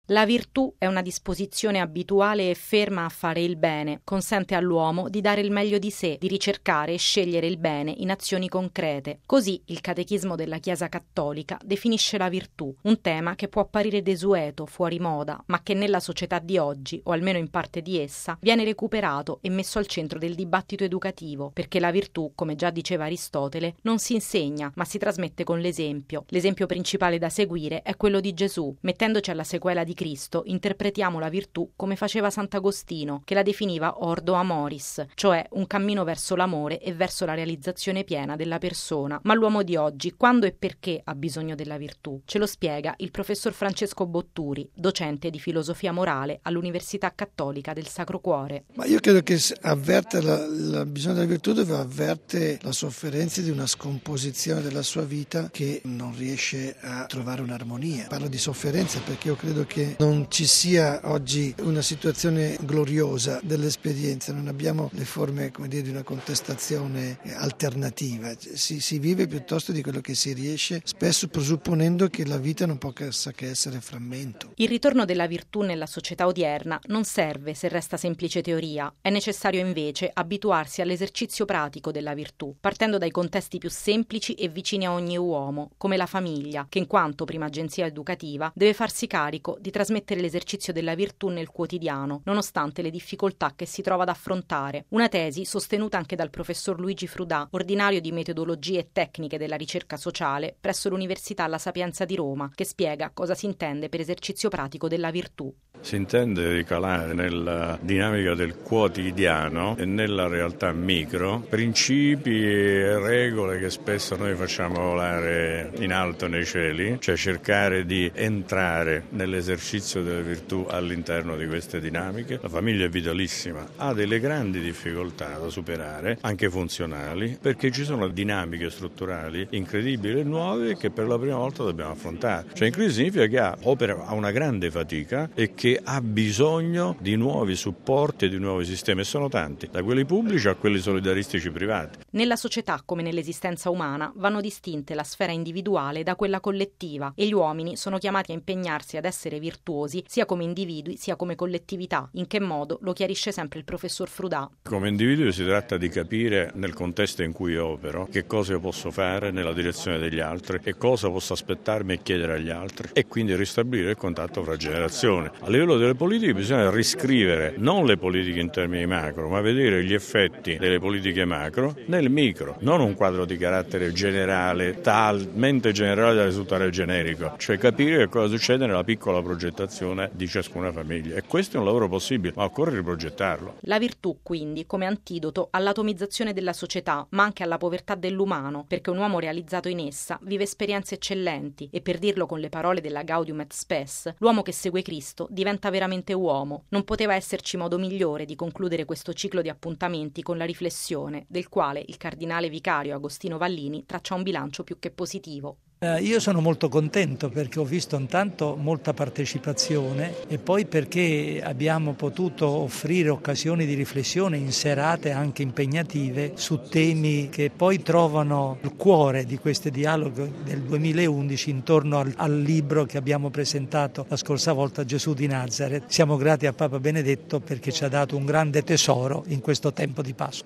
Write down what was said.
La virtù è una disposizione abituale e ferma a fare il bene, consente all'uomo di dare il meglio di sé, di ricercare e scegliere il bene in azioni concrete. Così il Catechismo della Chiesa Cattolica definisce la virtù, un tema che può apparire desueto, fuori moda, ma che nella società di oggi, o almeno in parte di essa, viene recuperato e messo al centro del dibattito educativo, perché la virtù, come già diceva Aristotele, non si insegna, ma si trasmette con l'esempio. L'esempio principale da seguire è quello di Gesù. Mettendoci alla sequela di Cristo, interpretiamo la virtù come faceva Sant'Agostino, che la definiva ordo amoris, cioè un cammino verso l'amore e verso la realizzazione piena della persona. Ma l'uomo di oggi, quando e perché ha bisogno della virtù? Ce lo spiega il professor Francesco Botturi, docente di filosofia morale all'Università Cattolica del Sacro Cuore. Ma io credo che avverte il bisogno della virtù dove avverte la sofferenza di una scomposizione della sua vita che non riesce a trovare un'armonia. Parlo di sofferenza perché io credo che non ci sia oggi una situazione gloriosa dell'esperienza, non abbiamo le forme, come dire, di una contestazione alternativa, si vive piuttosto di quello che si riesce, spesso presupponendo che la vita non possa che essere frammento. Il ritorno della virtù nella società odierna non serve se resta semplice teoria, è necessario invece abituarsi all'esercizio pratico della virtù, partendo dai contesti più semplici e vicini a ogni uomo, come la famiglia, che in quanto prima agenzia educativa deve farsi carico di trasmettere l'esercizio della virtù nel quotidiano, nonostante le difficoltà che si trova ad affrontare. Una tesi sostenuta anche dal professor Luigi Frudà, ordinario di metodologie e tecniche della ricerca sociale presso l'Università La Sapienza di Roma, che spiega cosa si intende per esercizio pratico della virtù. Si intende ricalare nella dinamica del quotidiano e nella realtà micro principi e regole che spesso noi facciamo volare in alto nei cieli, cioè cercare di entrare nell'esercizio delle virtù all'interno di queste dinamiche. La famiglia è vitalissima, ha delle grandi difficoltà da superare, anche funzionali, perché ci sono dinamiche strutturali incredibili e nuove che per la prima volta dobbiamo affrontare. Cioè in crisi significa che opera a una grande fatica e che ha bisogno di nuovi supporti e di nuovi sistemi, e sono tanti, da quelli pubblici a quelli solidaristici privati. Nella società, come nell'esistenza umana, vanno distinte la sfera individuale da quella collettiva e gli uomini sono chiamati a impegnarsi ad essere virtuosi sia come individui sia come collettività. In che modo lo chiarisce sempre il professor Frudà. Come individuo si tratta di capire nel contesto in cui opero che cosa io posso fare nella direzione degli altri, che cosa posso aspettarmi e chiedere agli altri, e quindi ristabilire il contatto fra generazioni. A livello delle politiche bisogna riscrivere non le politiche in termini macro, ma vedere gli effetti delle politiche macro nel micro, non un quadro di carattere generale, talmente generale da risultare generico, cioè capire che cosa succede nella piccola progettazione di ciascuna famiglia. E questo è un lavoro possibile, ma occorre riprogettarlo. La virtù, quindi, come antidoto all'atomizzazione della società, ma anche alla povertà dell'umano, perché un uomo realizzato in essa vive esperienze eccellenti e, per dirlo con le parole della Gaudium et Spes, l'uomo che segue Cristo diventa veramente uomo. Non poteva esserci modo migliore di concludere questo ciclo di appuntamenti con la riflessione, del quale il cardinale vicario Agostino Vallini traccia un bilancio più che positivo. Io sono molto contento perché ho visto intanto molta partecipazione e poi perché abbiamo potuto offrire occasioni di riflessione in serate anche impegnative su temi che poi trovano il cuore di questi dialoghi del 2011 intorno al libro che abbiamo presentato la scorsa volta, Gesù di Nazareth. Siamo grati a Papa Benedetto perché ci ha dato un grande tesoro in questo tempo di Pasqua.